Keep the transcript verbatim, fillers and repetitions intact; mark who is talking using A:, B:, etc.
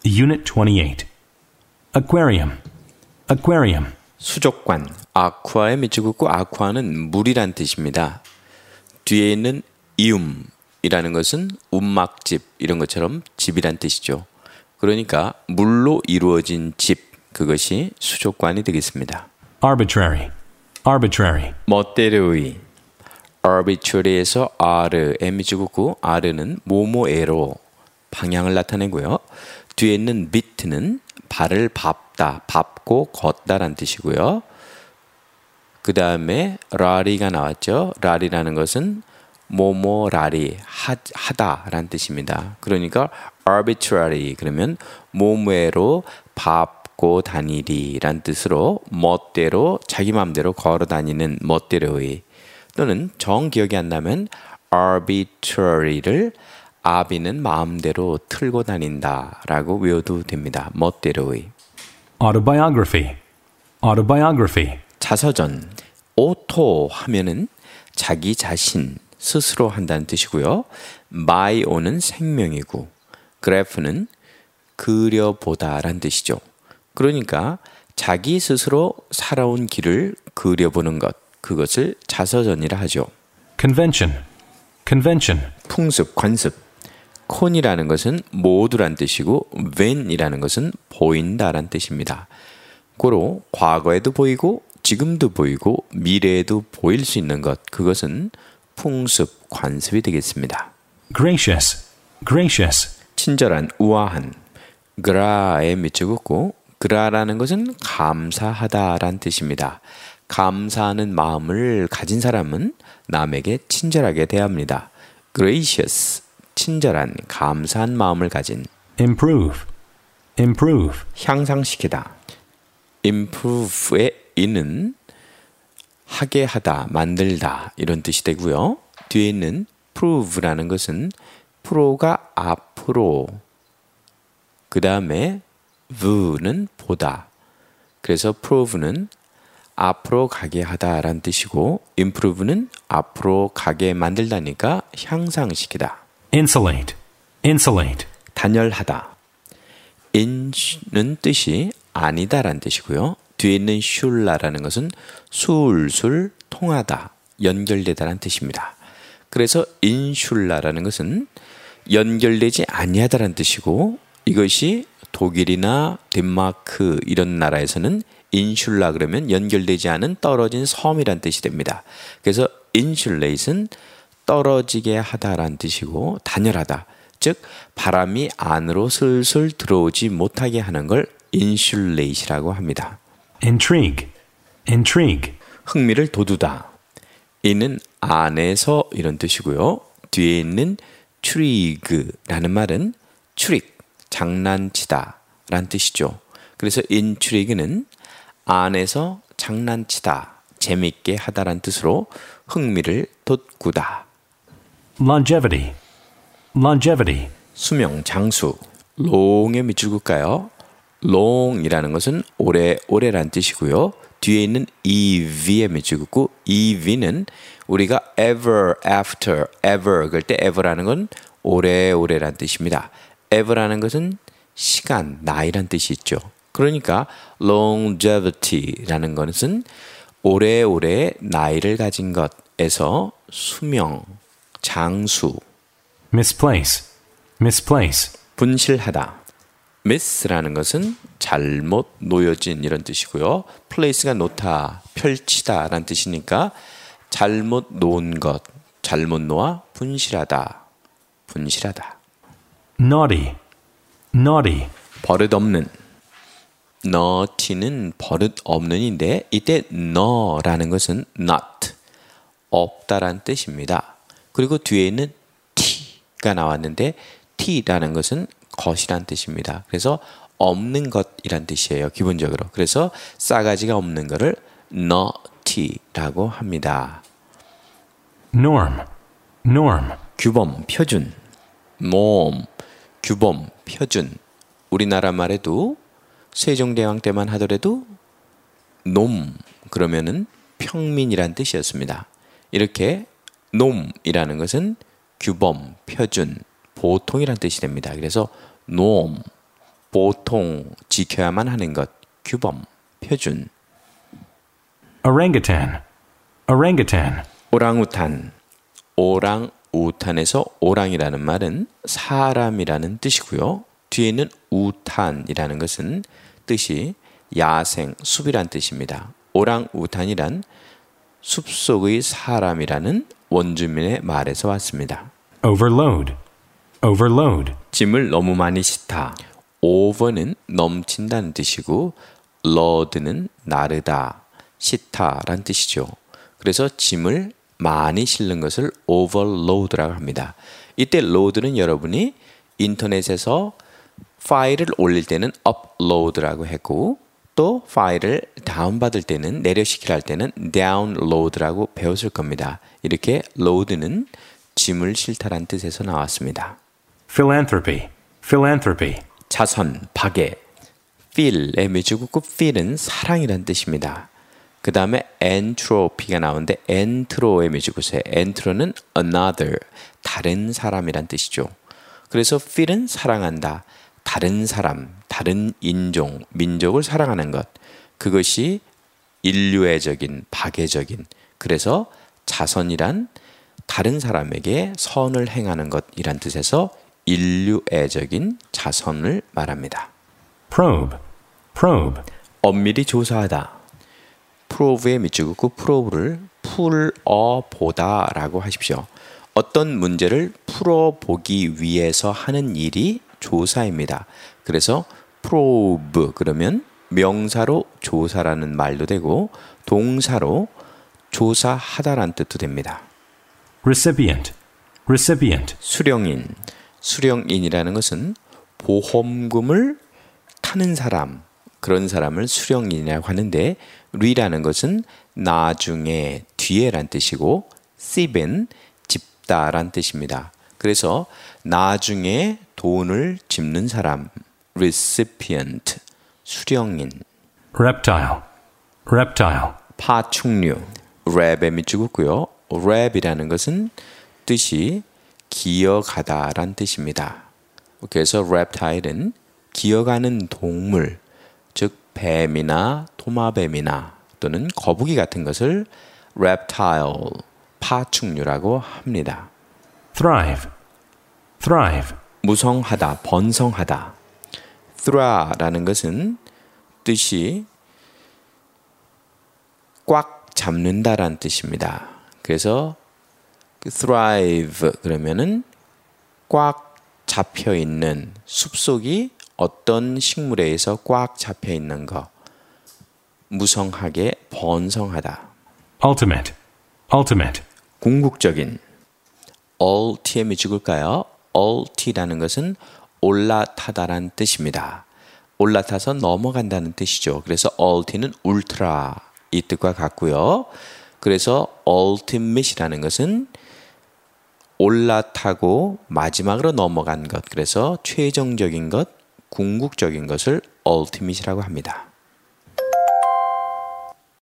A: Unit twenty-eight. Aquarium. Aquarium.
B: 수족관, 아쿠아의 밑줄 긋고 아쿠아는 물이란 뜻입니다. 뒤에 있는 이움이라는 것은 움막집 이런 것처럼 집이란 뜻이죠. 그러니까 물로 이루어진 집, 그것이 수족관이 되겠습니다.
A: Arbitrary. Arbitrary.
B: 멋대로의 arbitrary에서 r에 밑줄 긋고 r는 뭐뭐에로 방향을 나타내고요. 뒤에 있는 bit는 발을 밟다, 밟고 걷다란 뜻이고요. 그 다음에 라리가 나왔죠. 라리라는 것은 뭐뭐라리, 하, 하다라는 뜻입니다. 그러니까 arbitrary 그러면 뭐뭐로 밟고 다니리란 뜻으로 멋대로 자기 마음대로 걸어 다니는 멋대로의 또는 정 기억이 안 나면 arbitrary를 아비는 마음대로 틀고 다닌다라고 외워도 됩니다. 멋대로의.
A: Autobiography. Autobiography.
B: 자서전. 오토 하면은 자기 자신, 스스로 한다는 뜻이고요. 바이오는 생명이고 그래프는 그려보다란 뜻이죠. 그러니까 자기 스스로 살아온 길을 그려보는 것, 그것을 자서전이라 하죠.
A: Convention. Convention.
B: 풍습, 관습. 콘이라는 것은 모두란 뜻이고 ven이라는 것은 보인다란 뜻입니다. 고로 과거에도 보이고 지금도 보이고 미래에도 보일 수 있는 것, 그것은 풍습, 관습이 되겠습니다.
A: Gracious. Gracious.
B: 친절한, 우아한. 그라에 밑줄 긋고 그라라는 것은 감사하다란 뜻입니다. 감사하는 마음을 가진 사람은 남에게 친절하게 대합니다. Gracious. 친절한, 감사한 마음을 가진.
A: Improve. Improve.
B: 향상시키다. improve의 이는 하게 하다, 만들다 이런 뜻이 되고요. 뒤에 있는 prove라는 것은 프로가 앞으로, 그 다음에 view는 보다. 그래서 prove는 앞으로 가게 하다라는 뜻이고 improve는 앞으로 가게 만들다니까 향상시키다.
A: Insulate. Insulate.
B: 단열하다. in는 뜻이 아니다라는 뜻이고요. 뒤에 있는 슐라라는 것은 술술 통하다, 연결되다라는 뜻입니다. 그래서 인슐라라는 것은 연결되지 아니하다라는 뜻이고 이것이 독일이나 덴마크 이런 나라에서는 인슐라 그러면 연결되지 않은 떨어진 섬이란 뜻이 됩니다. 그래서 인슐레이트는 떨어지게 하다라는 뜻이고 단열하다, 즉 바람이 안으로 슬슬 들어오지 못하게 하는 걸 인슐레이트라고 합니다.
A: Intrigue. Intrigue.
B: 흥미를 돋우다. 이는 안에서 이런 뜻이고요. 뒤에 있는 트리그라는 말은 트릭, 장난치다 라는 뜻이죠. 그래서 intrigue는 안에서 장난치다, 재밌게 하다라는 뜻으로 흥미를 돋구다.
A: Longevity. Longevity.
B: 수명, 장수. long에 밑줄 긋까요? long이라는 것은 오래, 오래란 뜻이고요. 뒤에 있는 ev에 밑줄 긋고 ev는 우리가 ever, after, ever 그럴 때 ever라는 건 오래, 오래란 뜻입니다. ever라는 것은 시간, 나이란 뜻이 있죠. 그러니까 longevity라는 것은 오래오래 나이를 가진 것에서 수명, 장수.
A: Misplace. Misplace.
B: 분실하다. miss라는 것은 잘못 놓여진 이런 뜻이고요. place가 놓다, 펼치다 라는 뜻이니까 잘못 놓은 것, 잘못 놓아 분실하다, 분실하다.
A: Naughty. Naughty.
B: 버릇없는. naughty는 버릇 없는인데 이때 no라는 것은 not, 없다란 뜻입니다. 그리고 뒤에 있는 t가 나왔는데 t라는 것은 것이란 뜻입니다. 그래서 없는 것이란 뜻이에요. 기본적으로. 그래서 싸가지가 없는 것을 naughty라고 합니다.
A: Norm. Norm.
B: 규범, 표준. norm, 규범, 표준. 우리나라 말에도 세종대왕 때만 하더라도 놈 그러면은 평민이란 뜻이었습니다. 이렇게 놈이라는 것은 규범, 표준, 보통이란 뜻이 됩니다. 그래서 norm, 보통 지켜야만 하는 것, 규범, 표준.
A: Orangutan. Orangutan.
B: 오랑우탄. 오랑우탄에서 오랑이라는 말은 사람이라는 뜻이고요. 뒤에 있는 우탄이라는 것은 뜻이 야생, 숲이란 뜻입니다. 오랑우탄이란 숲속의 사람이라는 원주민의 말에서 왔습니다.
A: Overload. Overload.
B: 짐을 너무 많이 싣다. over는 넘친다는 뜻이고 load는 나르다, 싣다라는 뜻이죠. 그래서 짐을 많이 실는 것을 overload라고 합니다. 이때 load는 여러분이 인터넷에서 파일을 올릴 때는 upload라고 했고 또 파일을 다운받을 때는 내려시키라 할 때는 download라고 배웠을 겁니다. 이렇게 load는 짐을 실다란 뜻에서 나왔습니다.
A: Philanthropy. Philanthropy.
B: 자선, 박애. feel의 미주국구 feel은 사랑이란 뜻입니다. 그 다음에 entropy가 나오는데 entro의 미주구세. entro는 another, 다른 사람이란 뜻이죠. 그래서 feel은 사랑한다. 다른 사람, 다른 인종, 민족을 사랑하는 것. 그것이 인류애적인, 박애적인. 그래서 자선이란 다른 사람에게 선을 행하는 것이란 뜻에서 인류애적인 자선을 말합니다.
A: Probe. Probe.
B: 엄밀히 조사하다. probe의 밑줄긋고 probe를 풀어보다라고 하십시오. 어떤 문제를 풀어보기 위해서 하는 일이 조사입니다. 그래서 probe 그러면 명사로 조사라는 말도 되고 동사로 조사하다라는 뜻도 됩니다.
A: Recipient. Recipient.
B: 수령인. 수령인이라는 것은 보험금을 타는 사람, 그런 사람을 수령인이라고 하는데 리라는 것은 나중에, 뒤에란 뜻이고 씹은 집다란 뜻입니다. 그래서 나중에 돈을 짚는 사람, recipient, 수령인.
A: Reptile. Reptile.
B: 파충류, 랩의 밑줄긋고요. 랩이라는 것은 뜻이 기어가다란 뜻입니다. 그래서 reptile은 기어가는 동물, 즉 뱀이나 도마뱀이나 또는 거북이 같은 것을 reptile, 파충류라고 합니다.
A: Thrive. Thrive.
B: 무성하다, 번성하다. thrive라는 것은 뜻이 꽉 잡는다란 뜻입니다. 그래서 thrive 그러면은 꽉 잡혀 있는, 숲속이 어떤 식물에 의해서 꽉 잡혀 있는 거. 무성하게 번성하다.
A: Ultimate. Ultimate.
B: 궁극적인. ulti에미 죽을까요? ulti라는 것은 올라타다란 뜻입니다. 올라타서 넘어간다는 뜻이죠. 그래서 ulti는 울트라 이 뜻과 같고요. 그래서 ultimate이라는 것은 올라타고 마지막으로 넘어간 것, 그래서 최종적인 것, 궁극적인 것을 ultimate이라고 합니다.